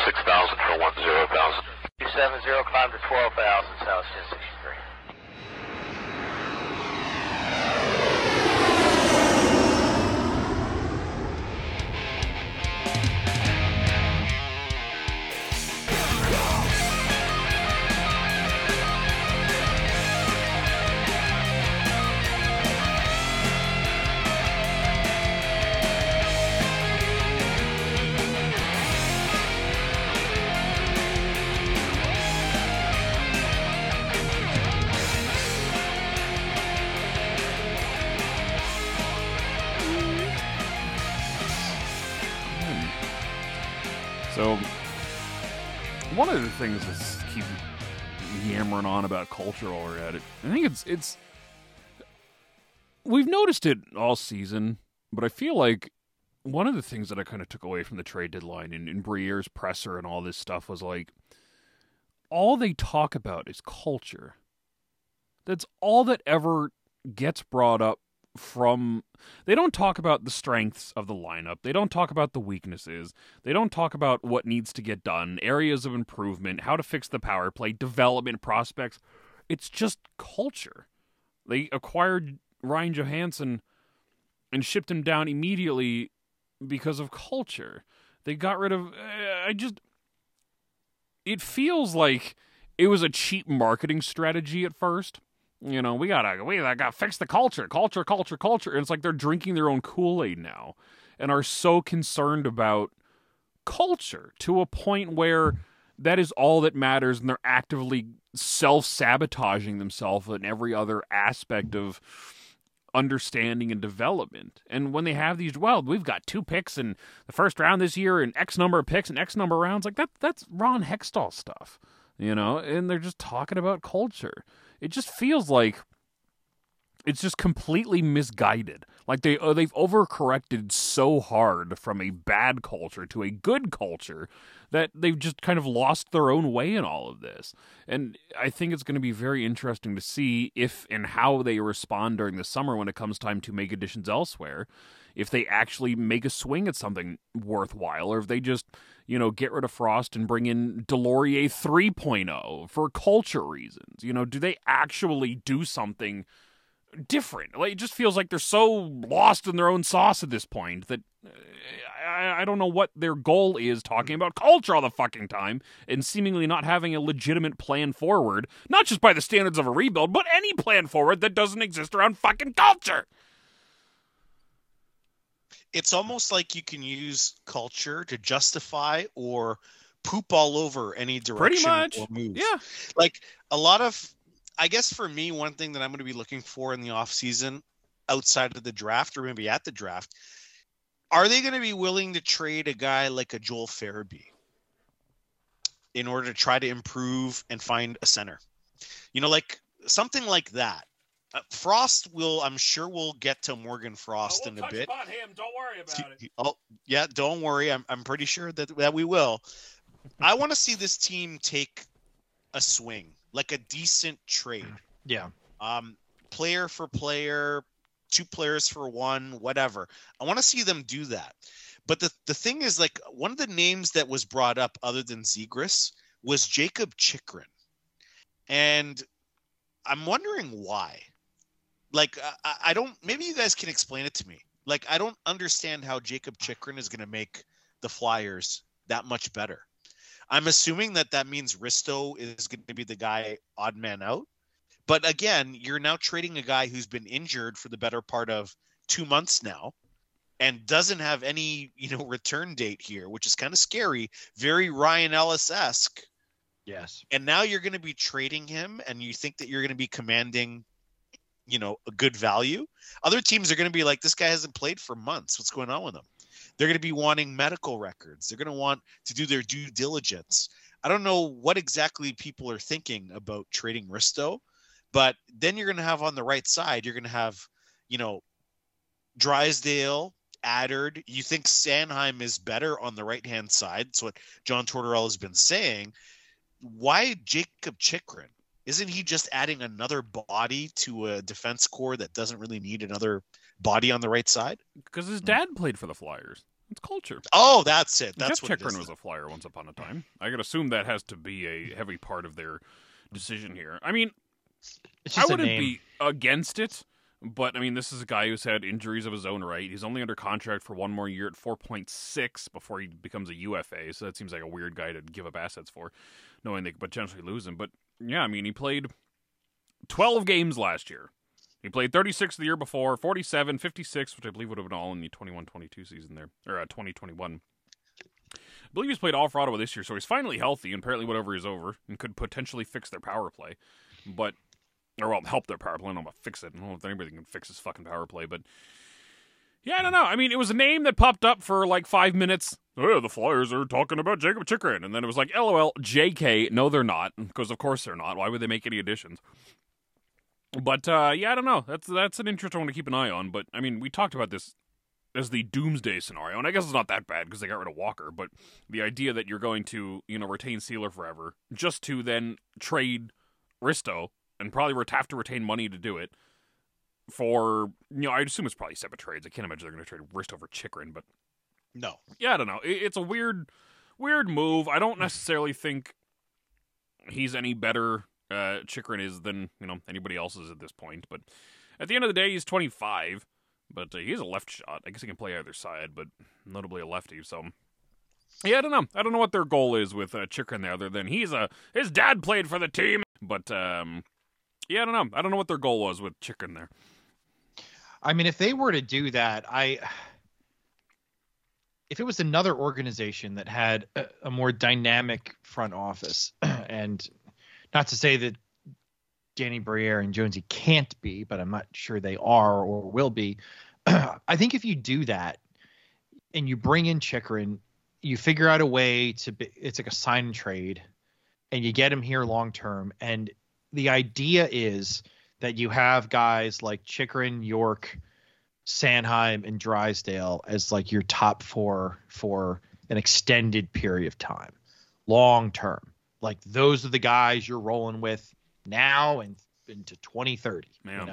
6,000 for 10,000. 270, climb to 12,000, South 1063. So, one of the things that's keep yammering on about culture while we're at it, I think it's we've noticed it all season, but I feel like one of the things that I kind of took away from the trade deadline in Briere's presser and all this stuff was like, all they talk about is culture. That's all that ever gets brought up from. They don't talk about the strengths of the lineup. They don't talk about the weaknesses. They don't talk about what needs to get done, areas of improvement, how to fix the power play, development prospects. It's just culture. They acquired Ryan Johansson and shipped him down immediately because of culture. They got rid of... It feels like it was a cheap marketing strategy at first. You know, we gotta fix the culture. And it's like they're drinking their own Kool-Aid now and are so concerned about culture to a point where that is all that matters, and they're actively self-sabotaging themselves in every other aspect of understanding and development. And when they have these, well, we've got 2 picks in the first round this year and X number of picks and X number of rounds, like that's Ron Hextall stuff, you know, and they're just talking about culture. It just feels like it's just completely misguided. Like they've overcorrected so hard from a bad culture to a good culture that they've just kind of lost their own way in all of this. And I think it's going to be very interesting to see if and how they respond during the summer when it comes time to make additions elsewhere. If they actually make a swing at something worthwhile, or if they just, you know, get rid of Frost and bring in Delorier 3.0 for culture reasons. You know, do they actually do something different? Like, it just feels like they're so lost in their own sauce at this point that I don't know what their goal is, talking about culture all the fucking time and seemingly not having a legitimate plan forward, not just by the standards of a rebuild, but any plan forward that doesn't exist around fucking culture. It's almost like you can use culture to justify or poop all over any direction or move. Yeah. Like a lot of, I guess for me, one thing that I'm going to be looking for in the offseason outside of the draft or maybe at the draft, are they going to be willing to trade a guy like a Joel Farabee in order to try to improve and find a center? You know, like something like that. Frost I'm sure we'll get to Morgan Frost in a bit. We'll touch upon him. Don't worry about it. Oh, yeah, don't worry. I'm pretty sure that we will. I want to see this team take a swing, like a decent trade. Yeah. Player for player, 2 players for 1, whatever. I want to see them do that. But the thing is, like, one of the names that was brought up other than Zegras was Jakob Chychrun. And I'm wondering why. Like, I don't, maybe you guys can explain it to me. Like, I don't understand how Jakob Chychrun is going to make the Flyers that much better. I'm assuming that means Risto is going to be the guy odd man out. But again, you're now trading a guy who's been injured for the better part of 2 months now and doesn't have any, you know, return date here, which is kind of scary. Very Ryan Ellis-esque. Yes. And now you're going to be trading him and you think that you're going to be commanding, you know, a good value. Other teams are going to be like, this guy hasn't played for months. What's going on with him? They're going to be wanting medical records. They're going to want to do their due diligence. I don't know what exactly people are thinking about trading Risto, but then you're going to have on the right side, you're going to have, you know, Drysdale, Addard. You think Sanheim is better on the right-hand side. That's what John Tortorella has been saying. Why Jakob Chychrun? Isn't he just adding another body to a defense core that doesn't really need another body on the right side? Because his dad played for the Flyers. It's culture. Oh, that's it. That's Jeff what it Chychrun is. was a Flyer once upon a time. I could assume that has to be a heavy part of their decision here. I mean, It's just I a wouldn't name. be against it, but I mean, this is a guy who's had injuries of his own right. He's only under contract for one more year at 4.6 before he becomes a UFA, so that seems like a weird guy to give up assets for, knowing they could potentially lose him. But yeah, I mean, he played 12 games last year. He played 36 the year before, 47, 56, which I believe would have been all in the 21-22 season there, or 2021. I believe he's played all for Ottawa this year, so he's finally healthy, and apparently whatever is over, and could potentially fix their power play. But, or well, help their power play. I don't know about fix it. I don't know if anybody can fix his fucking power play, but yeah, I don't know. I mean, it was a name that popped up for like 5 minutes. Oh, the Flyers are talking about Jacob Chychrun, and then it was like, LOL, JK. No, they're not, because of course they're not. Why would they make any additions? But yeah, I don't know. That's an interesting one to keep an eye on. But I mean, we talked about this as the doomsday scenario, and I guess it's not that bad because they got rid of Walker. But the idea that you're going to, retain Sealer forever just to then trade Risto and probably have to retain money to do it for, I'd assume it's probably 7 trades. I can't imagine they're going to trade Risto for Chychrun, but No. yeah, I don't know. It's a weird move. I don't necessarily think he's any better. Chychrun is than anybody else is at this point, but at the end of the day, he's 25. But he is a left shot. I guess he can play either side, but notably a lefty. So yeah, I don't know. I don't know what their goal is with Chychrun there, other than his dad played for the team. But yeah, I don't know. I don't know what their goal was with Chychrun there. I mean, if they were to do that, if it was another organization that had a more dynamic front office, and not to say that Danny Briere and Jonesy can't be, but I'm not sure they are or will be. I think if you do that and you bring in Chychrun, you figure out a way it's like a sign and trade, and you get him here long term. And the idea is that you have guys like Chychrun, York, Sanheim, and Drysdale as like your top 4 for an extended period of time, long term. Like those are the guys you're rolling with now and into 2030,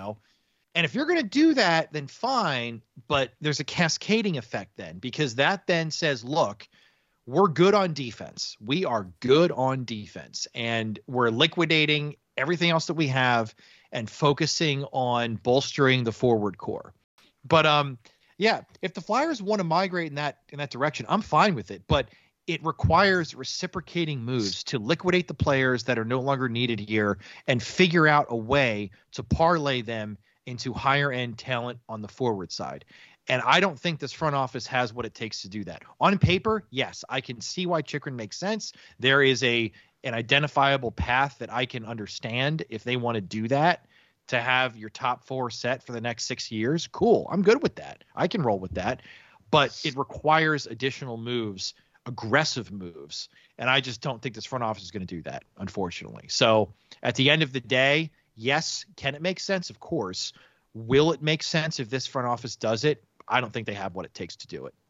And if you're going to do that, then fine. But there's a cascading effect then, because that then says, look, we're good on defense. We are good on defense, and we're liquidating everything else that we have and focusing on bolstering the forward core. But yeah, if the Flyers want to migrate in that direction, I'm fine with it. But it requires reciprocating moves to liquidate the players that are no longer needed here and figure out a way to parlay them into higher end talent on the forward side. And I don't think this front office has what it takes to do that. On paper, yes, I can see why Chychrun makes sense. There is an identifiable path that I can understand if they want to do that, to have your top 4 set for the next 6 years. Cool. I'm good with that. I can roll with that. But it requires additional moves, aggressive moves, and I just don't think this front office is going to do that, unfortunately. So at the end of the day, yes, can it make sense? Of course. Will it make sense if this front office does it? I don't think they have what it takes to do it.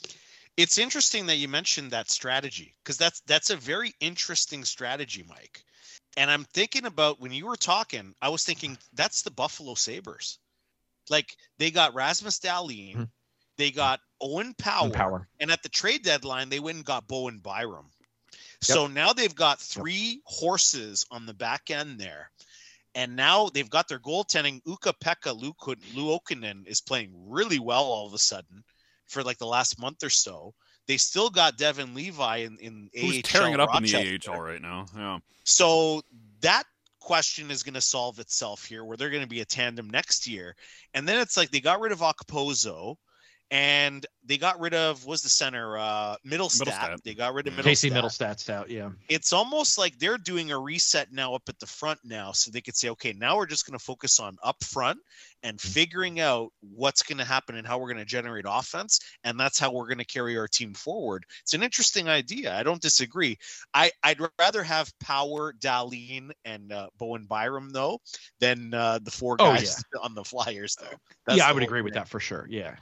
It's interesting that you mentioned that strategy, because that's a very interesting strategy, Mike. And I'm thinking about, when you were talking, I was thinking that's the Buffalo Sabres. Like, they got Rasmus Dahlin, they got Owen Power, and at the trade deadline, they went and got Bowen Byram. So now they've got 3 horses on the back end there. And now they've got their goaltending. Ukko-Pekka Luukkonen is playing really well all of a sudden for like the last month or so. They still got Devin Levi in Who's AHL tearing it up Rochester. in the AHL right now. Yeah. So that question is going to solve itself here, where they're going to be a tandem next year. And then it's like they got rid of Okposo, and they got rid of, was the center, Middlestat. They got rid of Casey Middlestat's out, yeah. It's almost like they're doing a reset now up at the front now, so they could say, okay, now we're just going to focus on up front and figuring out what's going to happen and how we're going to generate offense, and that's how we're going to carry our team forward. It's an interesting idea. I don't disagree. I'd rather have Power, Dahlin, and Bowen Byram, though, than the 4 guys on the Flyers, though. I would agree with that for sure. Yeah.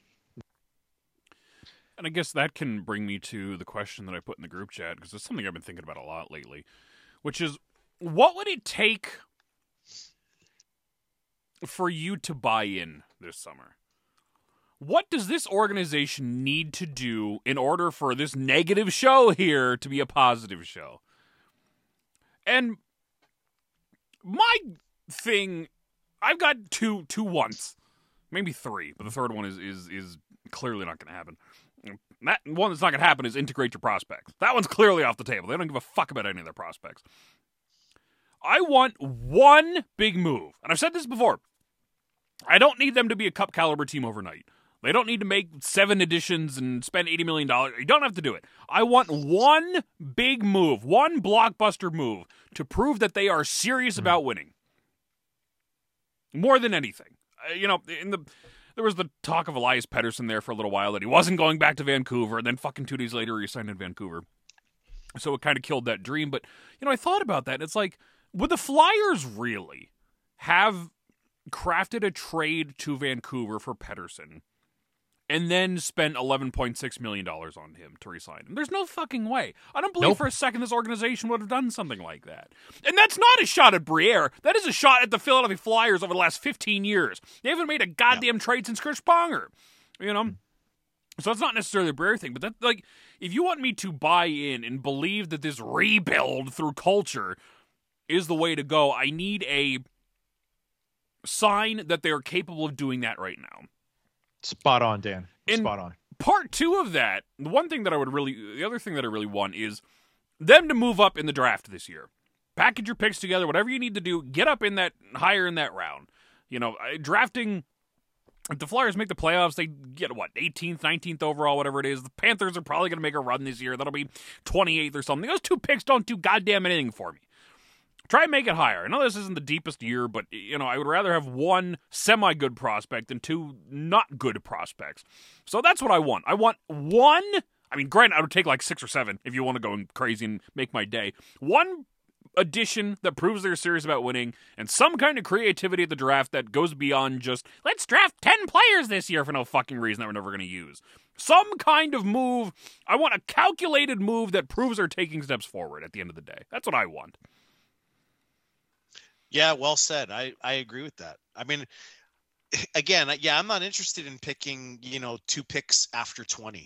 And I guess that can bring me to the question that I put in the group chat, because it's something I've been thinking about a lot lately, which is, what would it take for you to buy in this summer? what does this organization need to do in order for this negative show here to be a positive show? And my thing, I've got two wants, maybe three, but the third one is clearly not going to happen. That one that's not going to happen is integrate your prospects. That one's clearly off the table. They don't give a fuck about any of their prospects. I want one big move, and I've said this before. I don't need them to be a cup caliber team overnight. They don't need to make 7 additions and spend $80 million. You don't have to do it. I want one big move, one blockbuster move to prove that they are serious about winning. More than anything. There was the talk of Elias Pettersson there for a little while that he wasn't going back to Vancouver, and then fucking 2 days later he signed in Vancouver. So it kind of killed that dream. But, I thought about that. And it's like, would the Flyers really have crafted a trade to Vancouver for Pettersson and then spent $11.6 million on him to resign him? There's no fucking way. I don't believe for a second this organization would have done something like that. And that's not a shot at Briere. That is a shot at the Philadelphia Flyers over the last 15 years. They haven't made a goddamn trade since Chris Pronger. So it's not necessarily a Briere thing, but if you want me to buy in and believe that this rebuild through culture is the way to go, I need a sign that they're capable of doing that right now. Spot on, Dan. Spot on. Part 2 of that, the other thing that I really want is them to move up in the draft this year. Package your picks together, whatever you need to do, get up in that, higher in that round. Drafting, if the Flyers make the playoffs, they get, 18th, 19th overall, whatever it is. The Panthers are probably going to make a run this year. That'll be 28th or something. Those 2 picks don't do goddamn anything for me. Try and make it higher. I know this isn't the deepest year, but, I would rather have 1 semi-good prospect than 2 not good prospects. So that's what I want. I want 1, granted, I would take 6 or 7 if you want to go crazy and make my day. 1 addition that proves they're serious about winning, and some kind of creativity at the draft that goes beyond just, let's draft 10 players this year for no fucking reason that we're never going to use. Some kind of move. I want a calculated move that proves they're taking steps forward at the end of the day. That's what I want. Yeah, well said. I agree with that. Again, I'm not interested in picking, 2 picks after 20.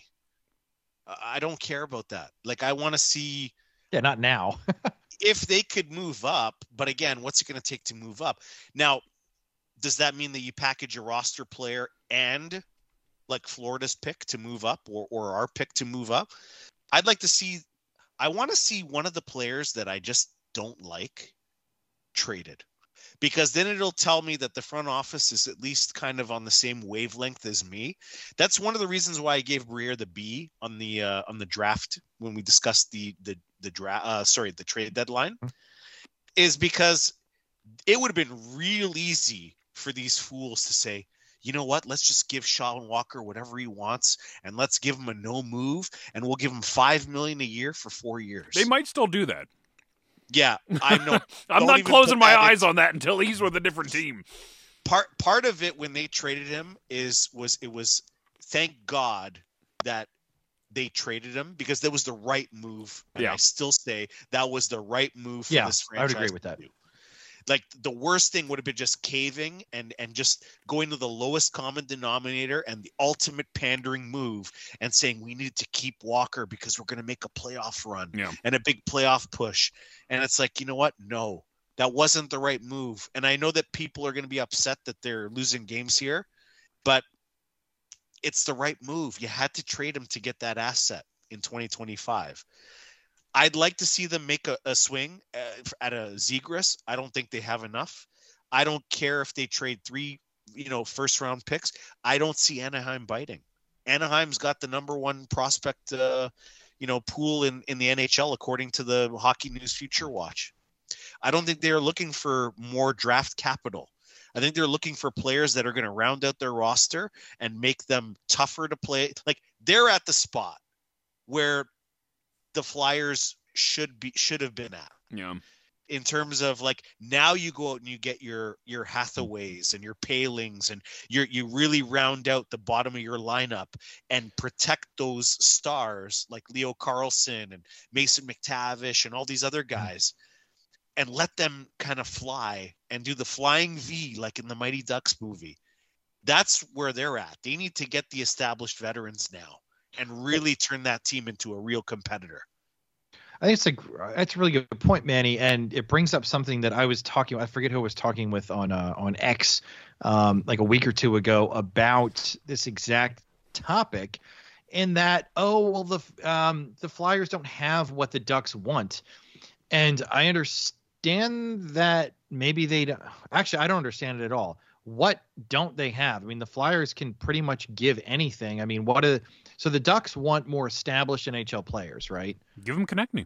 I don't care about that. I want to see. Yeah, not now. If they could move up, but again, what's it going to take to move up? Now, does that mean that you package a roster player and Florida's pick to move up or our pick to move up? I want to see one of the players that I just don't like traded, because then it'll tell me that the front office is at least kind of on the same wavelength as me. That's one of the reasons why I gave Briere the B on the draft when we discussed the trade deadline, is because it would have been real easy for these fools to say, you know what, let's just give Sean Walker whatever he wants and let's give him a no move and we'll give him $5 million a year for 4 years. They might still do that. Yeah, I know. I'm not closing my eyes on that until he's with a different team. Part of it when they traded him was thank God that they traded him, because that was the right move. And I still say that was the right move for this franchise. I would agree with that. The worst thing would have been just caving and just going to the lowest common denominator and the ultimate pandering move and saying we need to keep Walker because we're going to make a playoff run and a big playoff push. And it's you know what? No, that wasn't the right move. And I know that people are going to be upset that they're losing games here, but it's the right move. You had to trade him to get that asset in 2025. I'd like to see them make a swing at a Zegras. I don't think they have enough. I don't care if they trade 3, first round picks. I don't see Anaheim biting. Anaheim's got the number 1 prospect, pool in the NHL, according to the Hockey News Future Watch. I don't think they're looking for more draft capital. I think they're looking for players that are going to round out their roster and make them tougher to play. They're at the spot where the Flyers should have been at. Yeah. In terms of now you go out and you get your Hathaways and your Palings and you really round out the bottom of your lineup and protect those stars like Leo Carlsson and Mason McTavish and all these other guys and let them kind of fly and do the flying V like in the Mighty Ducks movie That's where they're at. They need to get the established veterans now and really turn that team into a real competitor. I think that's a really good point, Manny, and it brings up something that I was talking. I forget who I was talking with on X like a week or two ago about this exact topic, in that the Flyers don't have what the Ducks want, and I understand that maybe they don't. Actually, I don't understand it at all. What don't they have? I mean, the Flyers can pretty much give anything. I mean, so the Ducks want more established NHL players, right? Give them Konechny.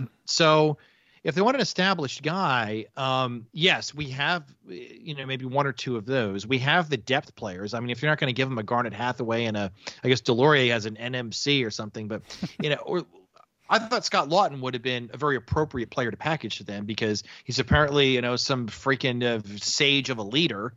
So if they want an established guy, yes, we have, maybe one or two of those. We have the depth players. I mean, if you're not going to give them a Garnet Hathaway and I guess Delorier has an NMC or something, but, or I thought Scott Lawton would have been a very appropriate player to package to them because he's apparently, some freaking sage of a leader,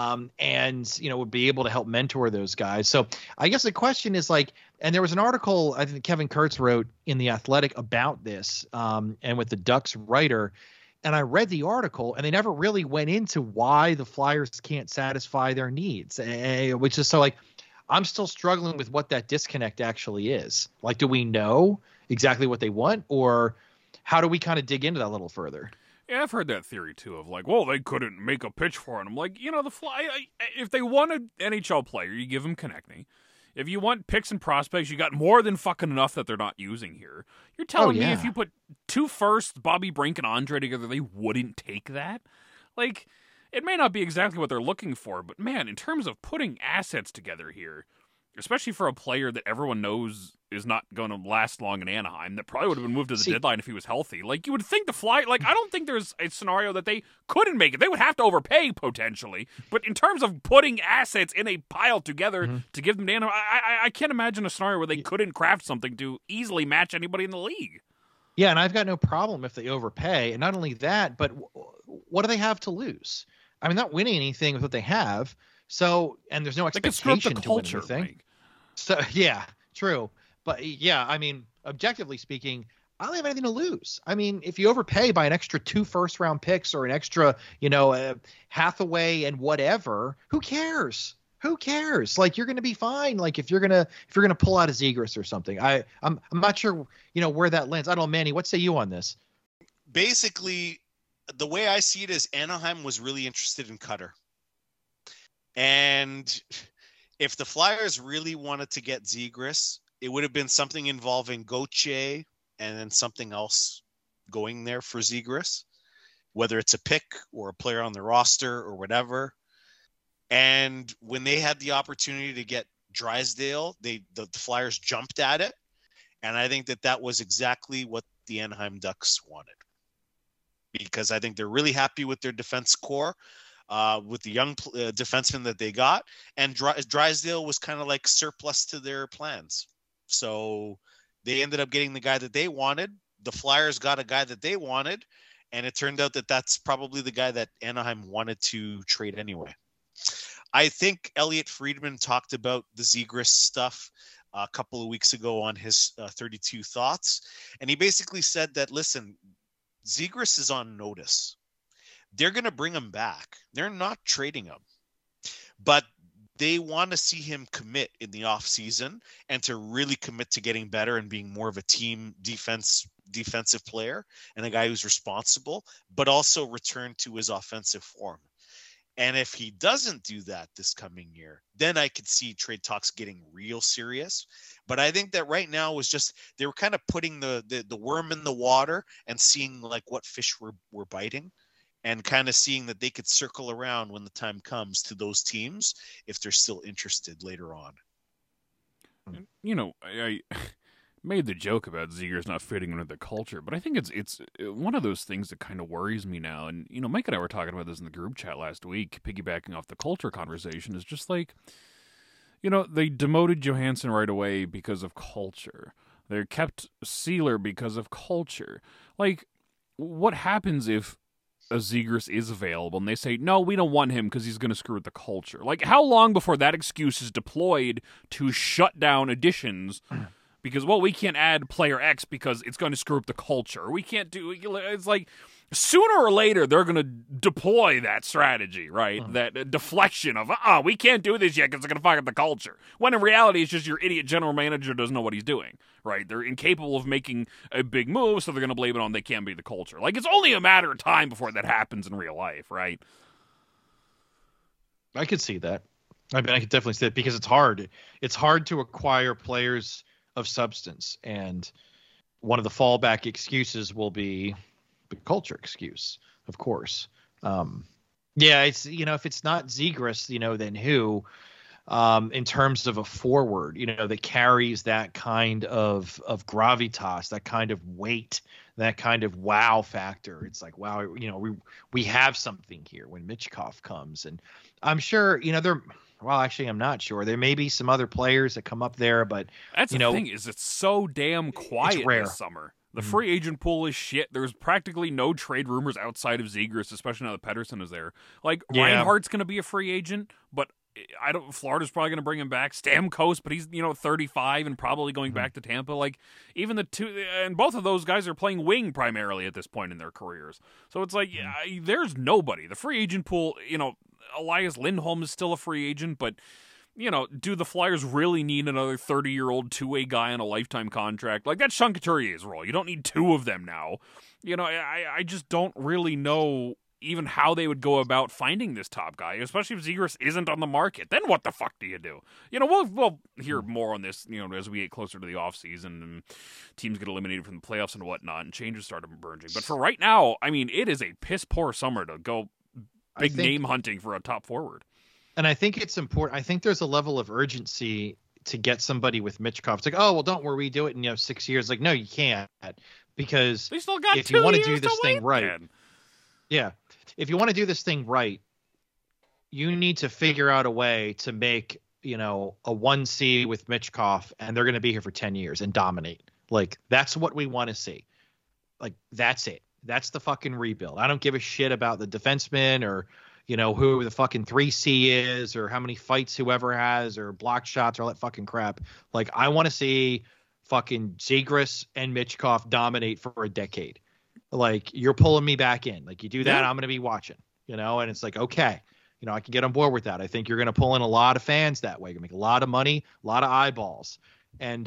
and, would be able to help mentor those guys. So I guess the question is and there was an article I think Kevin Kurtz wrote in The Athletic about this, and with the Ducks writer, and I read the article and they never really went into why the Flyers can't satisfy their needs, which is so I'm still struggling with what that disconnect actually is. Do we know exactly what they want, or how do we kind of dig into that a little further? Yeah, I've heard that theory too of they couldn't make a pitch for him. The if they want an NHL player, you give them Konechny. If you want picks and prospects, you got more than fucking enough that they're not using here. You're telling me if you put 2 firsts, Bobby Brink and Andre together, they wouldn't take that? It may not be exactly what they're looking for, but man, in terms of putting assets together here, especially for a player that everyone knows is not going to last long in Anaheim, that probably would have been moved to the deadline if he was healthy. You would think the Fly, I don't think there's a scenario that they couldn't make it. They would have to overpay potentially, but in terms of putting assets in a pile together to give them to Anaheim, I can't imagine a scenario where they couldn't craft something to easily match anybody in the league. Yeah, and I've got no problem if they overpay. And not only that, but what do they have to lose? I mean, not winning anything with what they have. So, and there's no expectation to win anything. Mike. So, yeah, true. But yeah, I mean, objectively speaking, I don't have anything to lose. I mean, if you overpay by an extra 2 first-round picks or an extra, Hathaway and whatever, who cares? Who cares? You're going to be fine. If you're gonna pull out a Zegras or something, I'm not sure, where that lands. I don't know, Manny. What say you on this? Basically, the way I see it is Anaheim was really interested in Cutter. And if the Flyers really wanted to get Zegras, it would have been something involving Gauthier and then something else going there for Zegras, whether it's a pick or a player on the roster or whatever. And when they had the opportunity to get Drysdale, the Flyers jumped at it. And I think that was exactly what the Anaheim Ducks wanted, because I think they're really happy with their defense core, with the young defenseman that they got. And Drysdale was kind of surplus to their plans. So they ended up getting the guy that they wanted. The Flyers got a guy that they wanted. And it turned out that that's probably the guy that Anaheim wanted to trade anyway. I think Elliot Friedman talked about the Zegras stuff a couple of weeks ago on his 32 Thoughts. And he basically said that, listen, Zegras is on notice. They're going to bring him back. They're not trading him. But they want to see him commit in the offseason and to really commit to getting better and being more of a team defensive player and a guy who's responsible, but also return to his offensive form. And if he doesn't do that this coming year, then I could see trade talks getting real serious. But I think that right now was just, they were kind of putting the worm in the water and seeing what fish were biting, and kind of seeing that they could circle around when the time comes to those teams if they're still interested later on. I made the joke about Zegras not fitting into the culture, but I think it's one of those things that kind of worries me now. And, Mike and I were talking about this in the group chat last week, piggybacking off the culture conversation, is just they demoted Johansson right away because of culture. They kept Sealer because of culture. What happens if a Zegras is available and they say, no, we don't want him because he's going to screw with the culture? How long before that excuse is deployed to shut down additions because, well, we can't add player X because it's going to screw up the culture. We can't do, it's like, sooner or later, they're going to deploy that strategy, right? That deflection of, we can't do this yet because it's going to fuck up the culture. When in reality, it's just your idiot general manager doesn't know what he's doing, right? They're incapable of making a big move, so they're going to blame it on they can't be the culture. Like, it's only a matter of time before that happens in real life, right? I could see that. I mean, I could definitely see it because it's hard. It's hard to acquire players of substance, and one of the fallback excuses will be the culture excuse, of course. Yeah, it's, if it's not Zegras, then who? In terms of a forward, that carries that kind of gravitas, that kind of weight, that kind of wow factor. It's like, wow, we have something here when Michkov comes, and I'm sure, well, actually, I'm not sure. There may be some other players that come up there, but that's the thing is it's so damn quiet this summer. The free agent pool is shit. There's practically no trade rumors outside of Zegras, especially now that Pettersson is there. Like, Reinhardt's going to be a free agent, but Florida's probably going to bring him back. Stamkos, but he's 35 and probably going back to Tampa. Like, even the two, and both of those guys are playing wing primarily at this point in their careers. So it's like, there's nobody. The free agent pool, Elias Lindholm is still a free agent, but do the Flyers really need another 30-year-old two-way guy on a lifetime contract? Like, that's Sean Couturier's role. You don't need two of them now. I just don't really know even how they would go about finding this top guy, especially if Zegras isn't on the market. Then what the fuck do you do? We'll hear more on this, as we get closer to the offseason and teams get eliminated from the playoffs and whatnot and changes start emerging. But for right now, I mean, it is a piss-poor summer to go name hunting for a top forward. And I think it's important. I think there's a level of urgency to get somebody with Michkov. It's like, oh, well, don't worry, do it in 6 years. Like, no, you can't, because they still got if you want to do this thing wait, right, man. Yeah, if you want to do this thing right, you need to figure out a way to make a 1C with Michkov, and they're going to be here for 10 years and dominate. Like, that's what we want to see. Like, that's it. That's the fucking rebuild. I don't give a shit about the defenseman or who the fucking 3C is or how many fights whoever has or block shots or all that fucking crap. Like, I want to see fucking Zegras and Michkov dominate for a decade. Like, you're pulling me back in. Like, you do that, I'm going to be watching, and it's like, okay, I can get on board with that. I think you're going to pull in a lot of fans that way. You're going to make a lot of money, a lot of eyeballs. And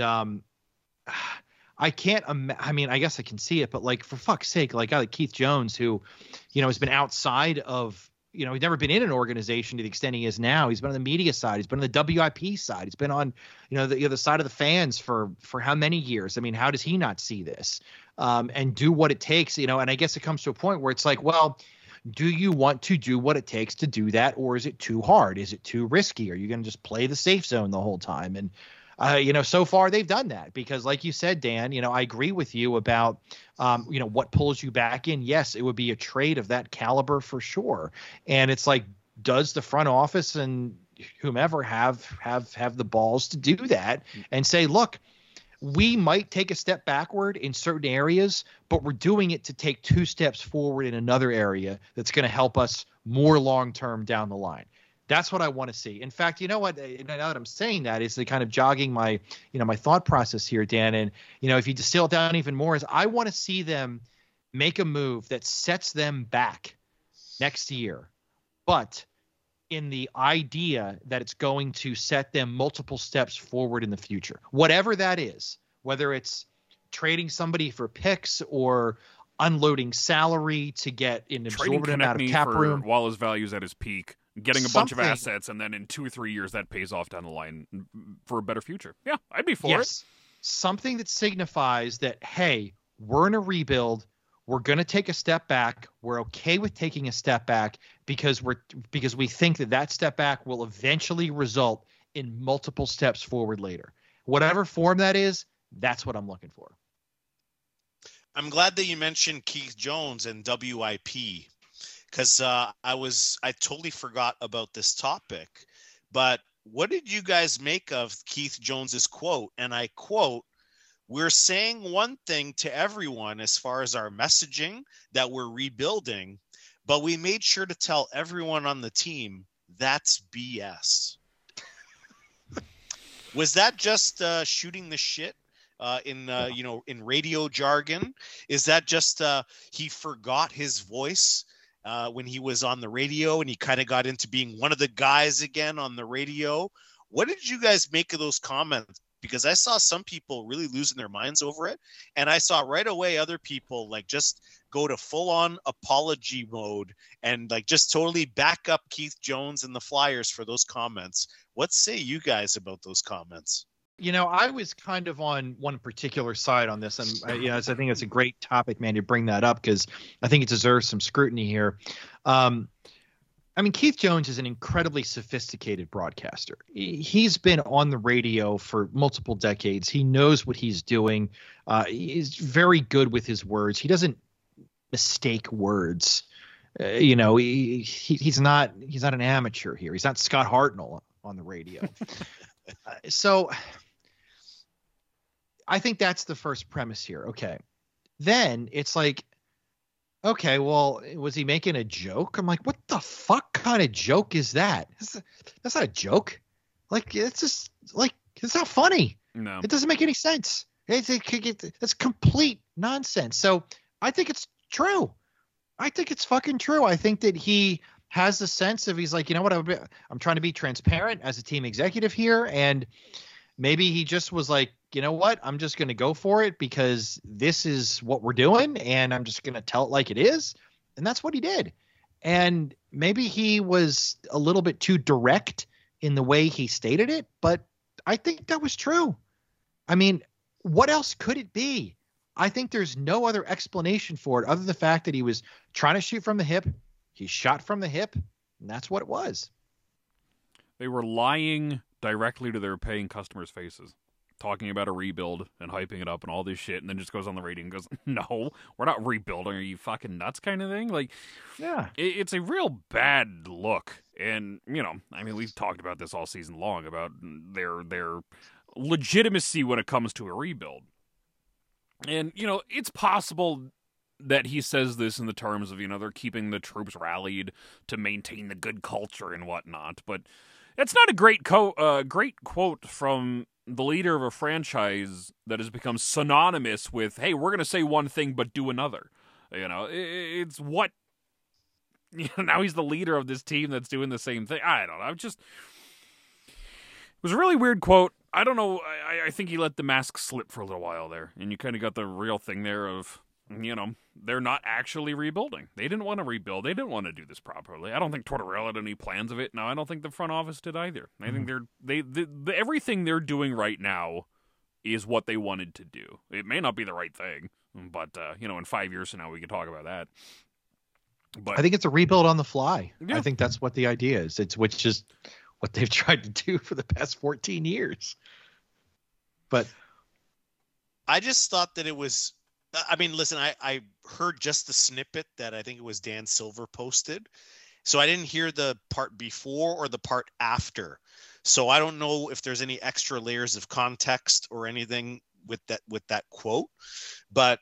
I can't, I mean, I guess I can see it, but like, for fuck's sake, like, a guy like Keith Jones, who, has been outside of, he's never been in an organization to the extent he is now. He's been on the media side. He's been on the WIP side. He's been on, the other side of the fans for how many years? I mean, how does he not see this and do what it takes? And I guess it comes to a point where it's like, well, do you want to do what it takes to do that? Or is it too hard? Is it too risky? Are you going to just play the safe zone the whole time? And, so far they've done that because, like you said, Dan, I agree with you about, what pulls you back in. Yes, it would be a trade of that caliber for sure. And it's like, does the front office and whomever have the balls to do that and say, look, we might take a step backward in certain areas, but we're doing it to take 2 steps forward in another area that's going to help us more long-term down the line. That's what I want to see. In fact, you know what? Now that I'm saying that, is kind of jogging my, my thought process here, Dan. And, if you distill it down even more, is I want to see them make a move that sets them back next year, but in the idea that it's going to set them multiple steps forward in the future, whatever that is, whether it's trading somebody for picks or unloading salary to get an absorbent amount of cap room while his value's at his peak. Getting a bunch of assets, and then in 2 or 3 years that pays off down the line for a better future. Yeah, I'd be for it. Something that signifies that, hey, we're in a rebuild. We're going to take a step back. We're okay with taking a step back because we think that step back will eventually result in multiple steps forward later. Whatever form that is, that's what I'm looking for. I'm glad that you mentioned Keith Jones and WIP. Because I totally forgot about this topic. But what did you guys make of Keith Jones's quote? And I quote, "We're saying one thing to everyone as far as our messaging, that we're rebuilding, but we made sure to tell everyone on the team that's BS." Was that just shooting the shit? in radio jargon? Is that just he forgot his voice when he was on the radio and he kind of got into being one of the guys again on the radio? What did you guys make of those comments? Because I saw some people really losing their minds over it, and I saw right away other people like just go to full-on apology mode and like just totally back up Keith Jones and the Flyers for those comments. What say you guys about those comments? I was kind of on one particular side on this, and I think it's a great topic, man, to bring that up because I think it deserves some scrutiny here. Keith Jones is an incredibly sophisticated broadcaster. He's been on the radio for multiple decades. He knows what he's doing. He's very good with his words. He doesn't mistake words. He's not an amateur here. He's not Scott Hartnell on the radio. So I think that's the first premise here. Okay. Then it's like, okay, well, was he making a joke? I'm like, what the fuck kind of joke is that? That's not a joke. Like, it's just like, it's not funny. No, it doesn't make any sense. It's complete nonsense. So I think it's true. I think it's fucking true. I think that he has the sense of, he's like, you know what? I'm trying to be transparent as a team executive here. And maybe he just was like, you know what? I'm just going to go for it because this is what we're doing and I'm just going to tell it like it is. And that's what he did. And maybe he was a little bit too direct in the way he stated it, but I think that was true. I mean, what else could it be? I think there's no other explanation for it other than the fact that he was trying to shoot from the hip. He shot from the hip, and that's what it was. They were lying directly to their paying customers' faces, talking about a rebuild and hyping it up and all this shit, and then just goes on the radio and goes, no, we're not rebuilding. Are you fucking nuts kind of thing? Like, yeah, it's a real bad look. And, we've talked about this all season long, about their legitimacy when it comes to a rebuild. And, it's possible that he says this in the terms of, they're keeping the troops rallied to maintain the good culture and whatnot. But it's not a great quote from the leader of a franchise that has become synonymous with, hey, we're going to say one thing but do another. It's what... now he's the leader of this team that's doing the same thing. I don't know. It was a really weird quote. I don't know. I think he let the mask slip for a little while there. And you kind of got the real thing there of, they're not actually rebuilding. They didn't want to rebuild. They didn't want to do this properly. I don't think Tortorella had any plans of it. No, I don't think the front office did either. I think everything they're doing right now is what they wanted to do. It may not be the right thing, but, in 5 years from now, we can talk about that. But I think it's a rebuild on the fly. Yeah. I think that's what the idea is. Which is what they've tried to do for the past 14 years. But I just thought that it was, listen, I heard just the snippet that I think it was Dan Silver posted. So I didn't hear the part before or the part after. So I don't know if there's any extra layers of context or anything with that quote, but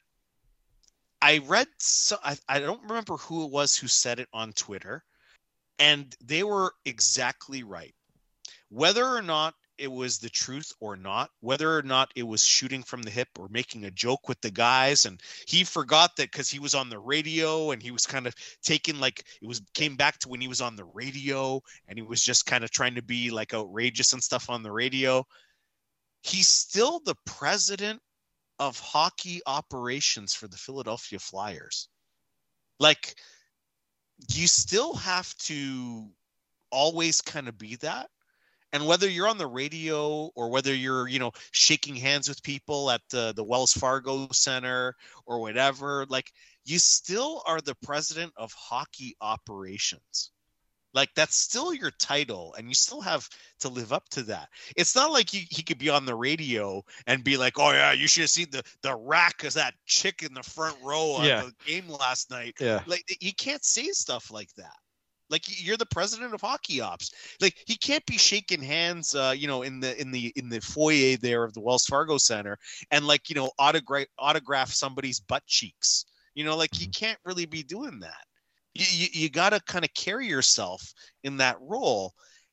I read, I don't remember who it was who said it on Twitter, and they were exactly right. Whether or not it was the truth or not, whether or not it was shooting from the hip or making a joke with the guys, and he forgot that because he was on the radio and he was kind of taking came back to when he was on the radio and he was just kind of trying to be like outrageous and stuff on the radio. He's still the president of hockey operations for the Philadelphia Flyers. Like, you still have to always kind of be that. And whether you're on the radio or whether you're, shaking hands with people at the Wells Fargo Center or whatever, like, you still are the president of hockey operations. Like, that's still your title, and you still have to live up to that. It's not like he could be on the radio and be like, oh, yeah, you should have seen the rack of that chick in the front row on the game last night. Yeah. Like, he can't say stuff like that. Like, you're the president of hockey ops. Like, he can't be shaking hands, in the foyer there of the Wells Fargo Center and autograph somebody's butt cheeks. You can't really be doing that. You got to kind of carry yourself in that role.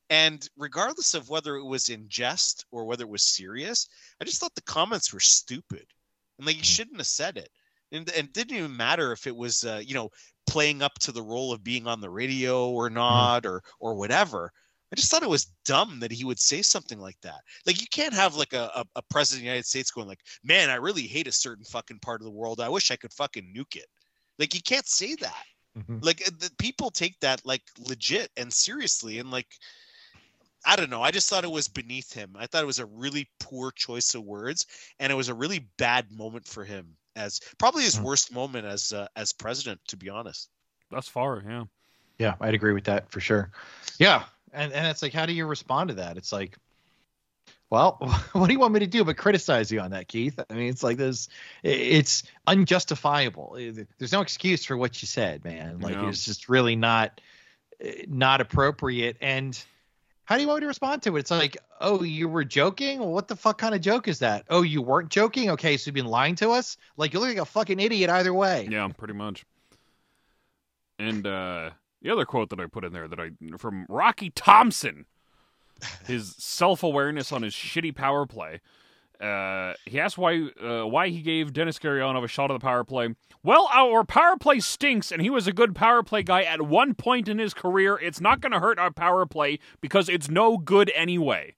And regardless of whether it was in jest or whether it was serious, I just thought the comments were stupid. And like, you shouldn't have said it. And it didn't even matter if it was, playing up to the role of being on the radio or not, or whatever. I just thought it was dumb that he would say something like that. Like, you can't have like a president of the United States going like, man, I really hate a certain fucking part of the world. I wish I could fucking nuke it. Like, you can't say that. Like, the people take that like legit and seriously. And like, I don't know. I just thought it was beneath him. I thought it was a really poor choice of words, and it was a really bad moment for him, as probably his worst moment as president, to be honest. Thus far, yeah. Yeah, I'd agree with that for sure. Yeah, and it's like, how do you respond to that? It's like, well, what do you want me to do but criticize you on that, Keith? I mean, it's like this. It's unjustifiable. There's no excuse for what you said, man. Like, it's just really not appropriate. And how do you want me to respond to it? It's like, oh, you were joking? Well, what the fuck kind of joke is that? Oh, you weren't joking? Okay, so you've been lying to us? Like, you look like a fucking idiot either way. Yeah, pretty much. And the other quote that I put in there from Rocky Thompson, his self-awareness on his shitty power play. He asked why he gave Dennis Gurianov a shot of the power play. Well, our power play stinks, and he was a good power play guy at one point in his career. It's not going to hurt our power play because it's no good anyway.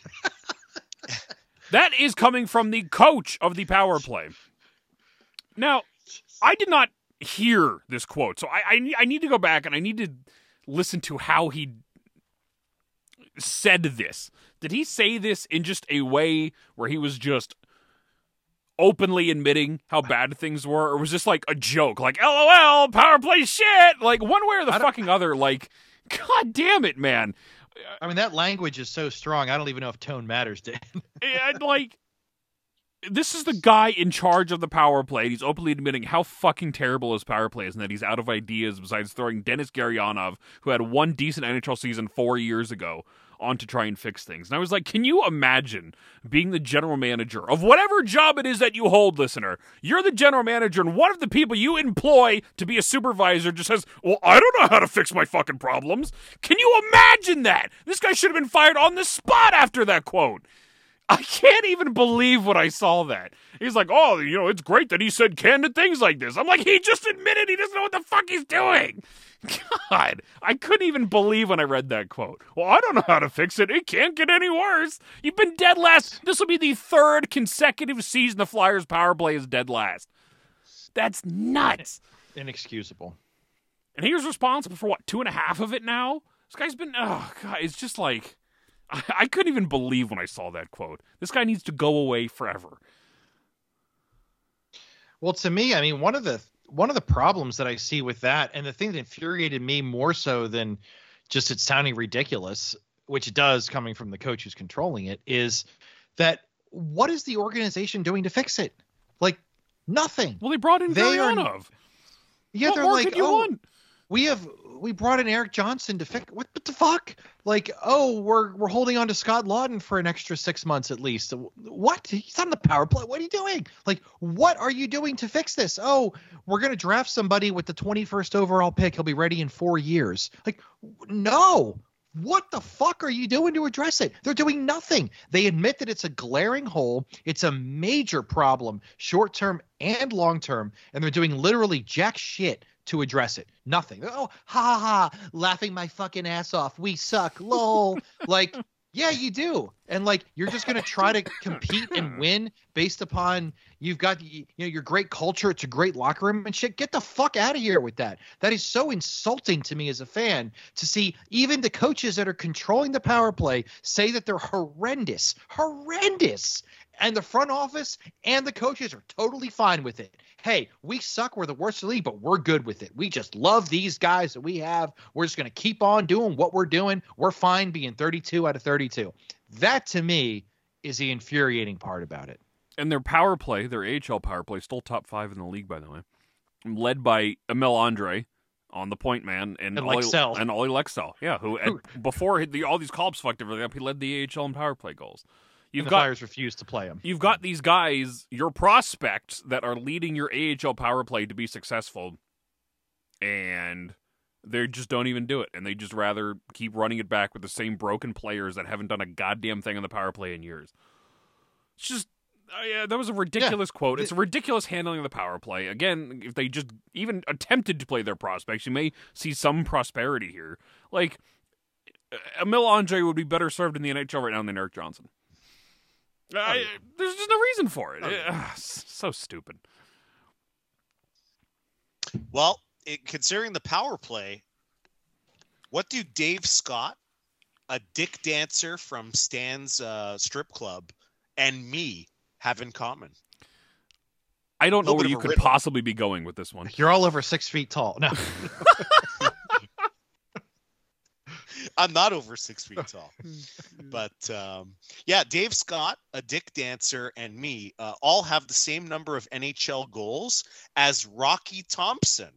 That is coming from the coach of the power play. Now, I did not hear this quote, so I need to go back and I need to listen to how he said this. Did he say this in just a way where he was just openly admitting how bad things were, or was this like a joke, like LOL, power play shit, like one way or the fucking other? Like, god damn it, man. I mean, that language is so strong, I don't even know if tone matters, Dan. And like, this is the guy in charge of the power play. He's openly admitting how fucking terrible his power play is and that he's out of ideas besides throwing Dennis Gurianov, who had one decent NHL season 4 years ago, on to try and fix things. And I was like, can you imagine being the general manager of whatever job it is that you hold, listener? You're the general manager, and one of the people you employ to be a supervisor just says, well, I don't know how to fix my fucking problems. Can you imagine that? This guy should have been fired on the spot after that quote. I can't even believe when I saw that. He's like, oh, it's great that he said candid things like this. I'm like, he just admitted he doesn't know what the fuck he's doing. God, I couldn't even believe when I read that quote. Well, I don't know how to fix it. It can't get any worse. You've been dead last. This will be the third consecutive season the Flyers power play is dead last. That's nuts. Inexcusable. And he was responsible for, 2.5 of it now? This guy's been, oh, God, it's just like, I couldn't even believe when I saw that quote. This guy needs to go away forever. Well, to me, I mean, one of the problems that I see with that, and the thing that infuriated me more so than just it sounding ridiculous, which it does coming from the coach who's controlling it, is that what is the organization doing to fix it? Like, nothing. Well, they brought in Gurianov. Yeah, they're like, want? We brought in Eric Johnson to fix what the fuck? Like, oh, we're holding on to Scott Lawton for an extra 6 months at least. What? He's on the power play. What are you doing? Like, what are you doing to fix this? Oh, we're gonna draft somebody with the 21st overall pick. He'll be ready in 4 years. Like, no. What the fuck are you doing to address it? They're doing nothing. They admit that it's a glaring hole. It's a major problem, short term and long term, and they're doing literally jack shit to address it. Nothing. Oh, ha ha ha, laughing my fucking ass off. We suck. Lol. Like, yeah, you do. And like, you're just going to try to compete and win based upon you've got, your great culture. It's a great locker room and shit. Get the fuck out of here with that. That is so insulting to me as a fan to see even the coaches that are controlling the power play say that they're horrendous. And the front office and the coaches are totally fine with it. Hey, we suck. We're the worst in the league, but we're good with it. We just love these guys that we have. We're just going to keep on doing what we're doing. We're fine being 32 out of 32. That, to me, is the infuriating part about it. And their power play, their AHL power play, still top 5 in the league, by the way. Led by Emil Andre on the point man and Ollie Lexell. Yeah, who before all these call-ups fucked everything up, he led the AHL in power play goals. The Flyers refused to play him. You've got these guys, your prospects, that are leading your AHL power play to be successful, and They just don't even do it, and they just rather keep running it back with the same broken players that haven't done a goddamn thing on the power play in years. It's just, yeah, that was a ridiculous quote. It's a ridiculous handling of the power play. Again, if they just even attempted to play their prospects, you may see some prosperity here. Like, Emil Andre would be better served in the NHL right now than Erik Johnson. There's just no reason for it. So stupid. Well, considering the power play, what do Dave Scott, a dick dancer from Stan's strip club, and me have in common? I don't know where you could possibly be going with this one. You're all over 6 feet tall. No. I'm not over 6 feet tall. But yeah, Dave Scott, a dick dancer, and me all have the same number of NHL goals as Rocky Thompson.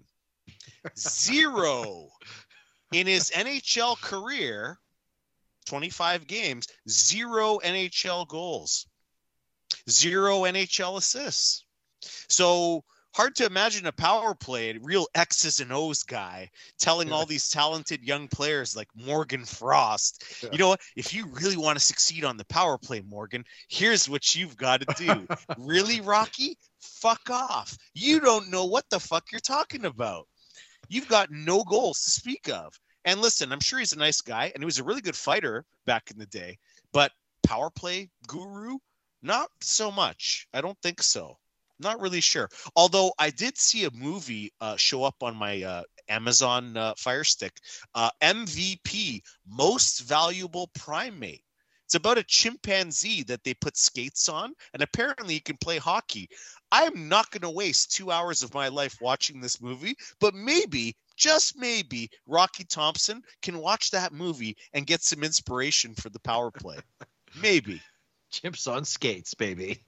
0 in his NHL career, 25 games, 0 NHL goals, 0 NHL assists. So hard to imagine a power play, a real X's and O's guy telling all these talented young players like Morgan Frost, you know what, if you really want to succeed on the power play, Morgan, here's what you've got to do. Really, Rocky? Fuck off. You don't know what the fuck you're talking about. You've got no goals to speak of. And listen, I'm sure he's a nice guy, and he was a really good fighter back in the day, but power play guru? Not so much. I don't think so. Not really sure. Although I did see a movie show up on my Amazon Fire Stick, MVP, Most Valuable Primate. It's about a chimpanzee that they put skates on, and apparently he can play hockey. I'm not going to waste 2 hours of my life watching this movie, but maybe, just maybe, Rocky Thompson can watch that movie and get some inspiration for the power play. Maybe. Chimps on skates, baby.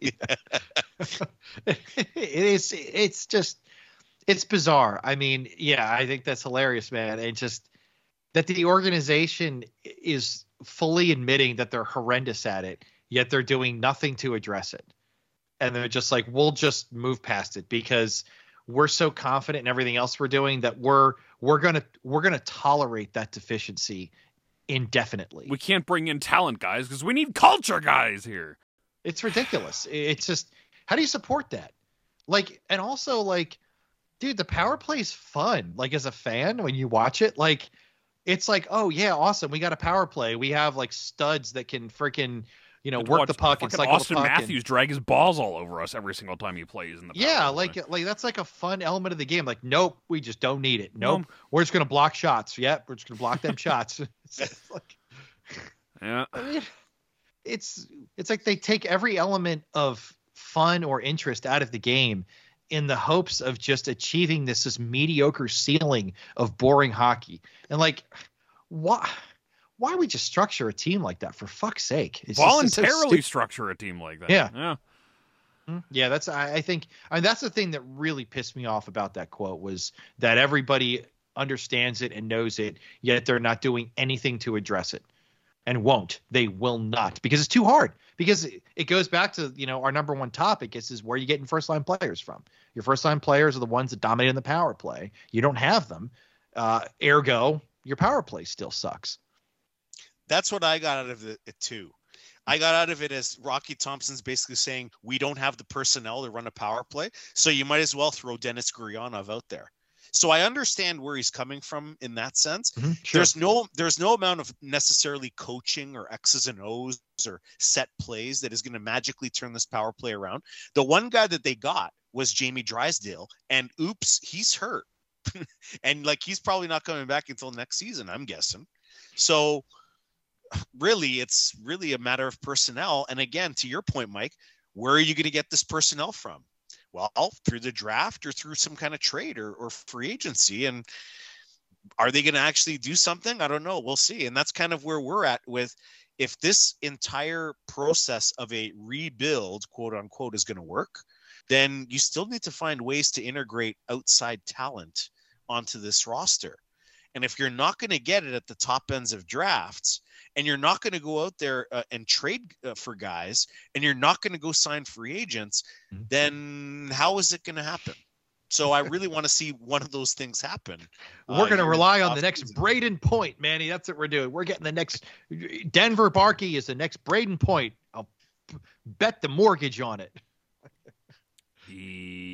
It's bizarre. I mean, yeah, I think that's hilarious, man. It's just that the organization is fully admitting that they're horrendous at it, yet they're doing nothing to address it. And they're just like, we'll just move past it because we're so confident in everything else we're doing that we're gonna tolerate that deficiency indefinitely. We can't bring in talent guys because we need culture guys here. It's ridiculous. It's just, how do you support that? Like, and also like, dude, the power play is fun. Like as a fan, when you watch it, like, it's like, oh yeah, awesome. We got a power play. We have like studs that can freaking, work the puck and cycle Austin the puck. Matthews drag his balls all over us every single time he plays in the power play. like that's like a fun element of the game. Like, nope, we just don't need it. Nope, we're just gonna block shots. Yep, we're just gonna block them shots. It's like, yeah, I mean, it's like they take every element of fun or interest out of the game in the hopes of just achieving this mediocre ceiling of boring hockey. And like, why we just structure a team like that, for fuck's sake? It's voluntarily structure a team like that. Yeah. Yeah, that's, I think, that's the thing that really pissed me off about that quote, was that everybody understands it and knows it, yet they're not doing anything to address it, and won't. They will not, because it's too hard. Because it goes back to, our number one topic is where you getting first line players from. Your first line players are the ones that dominate in the power play. You don't have them. Ergo, your power play still sucks. That's what I got out of it too. I got out of it as Rocky Thompson's basically saying, we don't have the personnel to run a power play, so you might as well throw Denis Gurianov out there. So I understand where he's coming from in that sense. Mm-hmm, sure. There's no amount of necessarily coaching or X's and O's or set plays that is going to magically turn this power play around. The one guy that they got was Jamie Drysdale, and oops, he's hurt. And like, he's probably not coming back until next season, I'm guessing. So really, it's really a matter of personnel. And again, to your point, Mike, where are you going to get this personnel from? Well, through the draft or through some kind of trade or free agency. And are they going to actually do something? I don't know. We'll see. And that's kind of where we're at with, if this entire process of a rebuild, quote unquote, is going to work, then you still need to find ways to integrate outside talent onto this roster. And if you're not going to get it at the top ends of drafts, and you're not going to go out there and trade for guys, and you're not going to go sign free agents, then how is it going to happen? So I really want to see one of those things happen. We're going to rely on the off next season. Braden Point, Manny. That's what we're doing. We're getting the next Denver Barkey is the next Braden Point. I'll bet the mortgage on it.